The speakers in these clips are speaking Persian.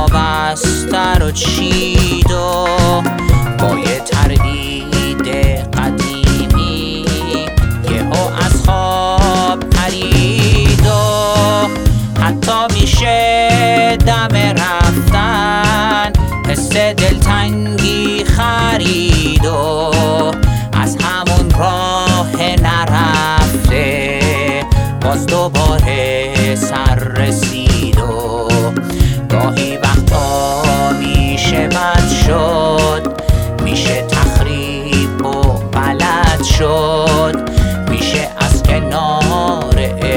وابسته رو چید و با یه تردید قدیمی یهو از خواب پرید و حتی میشه دم رفتن حس دلتنگی خرید و از همون راه نرفته باز دوباره سر رسید و گاهی وقتا میشه بد شد، میشه تخریب و غلط شد، میشه از کنار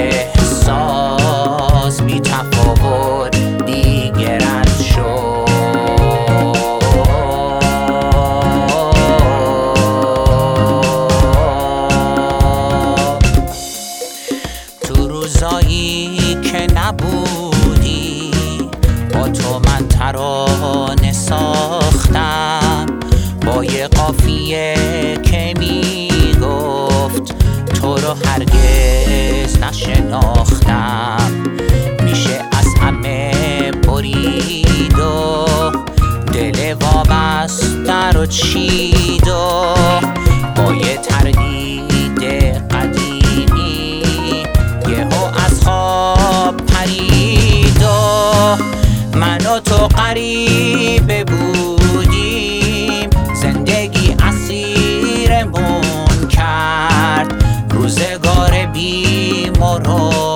احساس بی تفاوت دیگه رد شد. تو روزایی که نبودی با تو من ترانه ساختم، با یه قافیه که میگفت تو رو هرگز نشناختم، میشه از همه برید و دل وابسته رو چید و با یه تردید قدیمی یهو از خواب پرید و من و تو غریبه بودیم، زندگی اسیرمون کرد، روزگار بی مرور